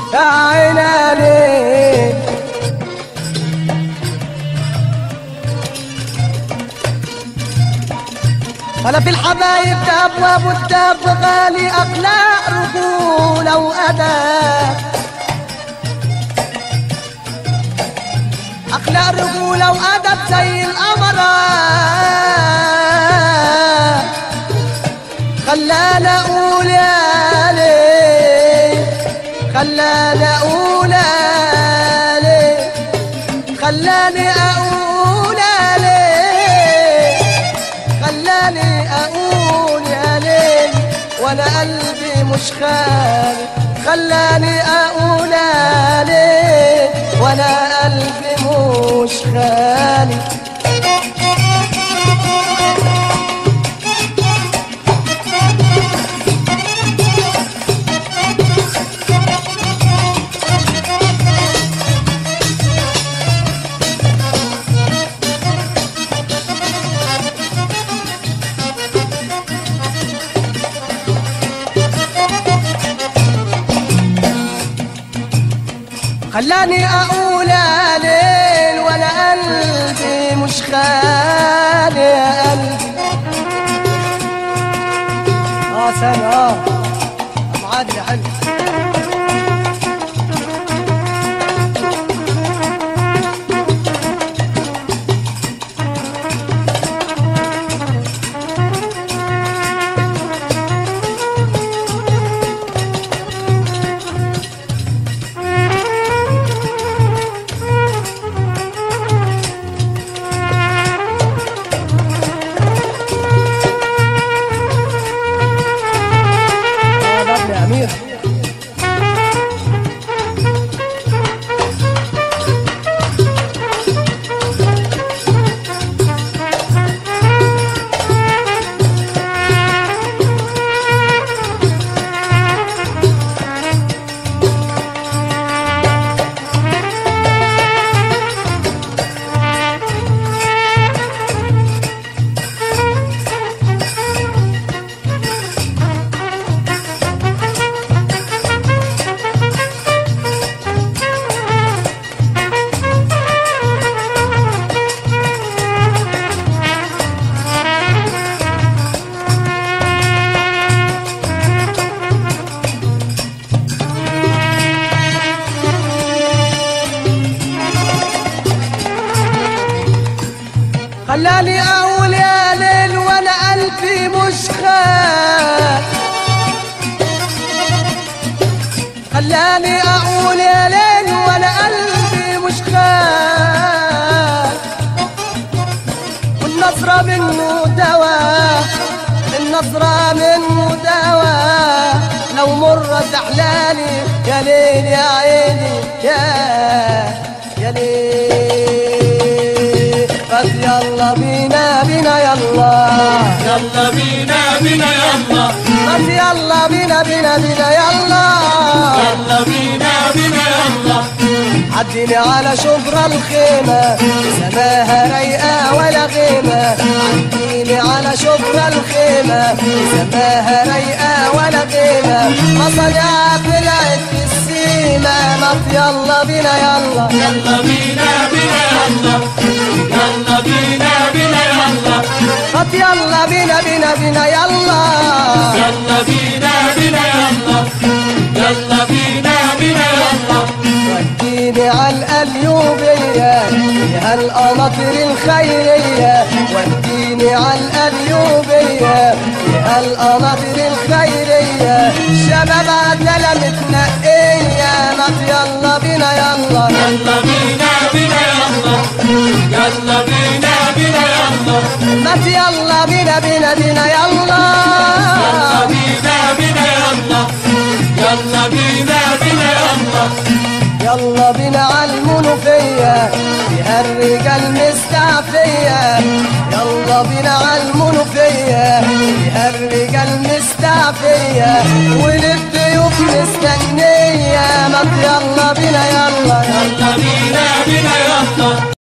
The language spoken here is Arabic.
يا عيني عليك. ولا في الحبايب داب وابو الداب غالي، اخلاق رجوله وادب، اخلاق رجوله وادب زي القمرة. خلاني اقول يا ليل، خلاني اقول يا ليل، خلاني اقول يا ليل، خلاني اقول يا ليل وانا قلبي مش خالي. خلاني اقول يا ليل وانا قلبي مش خالي. خلاني اقول يا ليل وانا قلبي مش خالي يا قلبي. سنة معادلة حلو. خلاني اقول يا ليل وانا قلبي مش خال. خلاني اقول يا ليل وانا قلبي مش خال. والنظرة منه دواء، النظرة منه دواء، لو مرت احلالي يا ليل يا عيني يا ليل. بس يلا بينا بينا يلا، يلا بينا بينا يلا، بس يلا بينا بينا بينا يلا، يلا بينا بينا يلا. عديني على شبرا الخيمة سماها رايقة ولا غيمة. عديني على شبرا الخيمة سماها رايقة ولا غيمة. مصانع طلعت في السيمة. مط يلا بينا يلا، يلا بينا بينا يلا، يلا بينا بينا يلا. مط يلا بينا بينا بينا يلا، يلا بينا بينا يلا، يلا بينا بينا يلا. وديني عالقليوبية فيها القناطر الخيرية. وديني عالقليوبية فيها القناطر الخيرية. شباب عدلة متنقية. مط يلا بينا يلا، يلا بينا بينا يلا، يلا بينا بينا يلا. مط يلا بينا بينا بينا يلا، يلا بينا بينا يلا، يلا بينا بينا يلا. يلا بينا عالمنوفية فيها الرجال مستعفية. يلا بينا عالمنوفية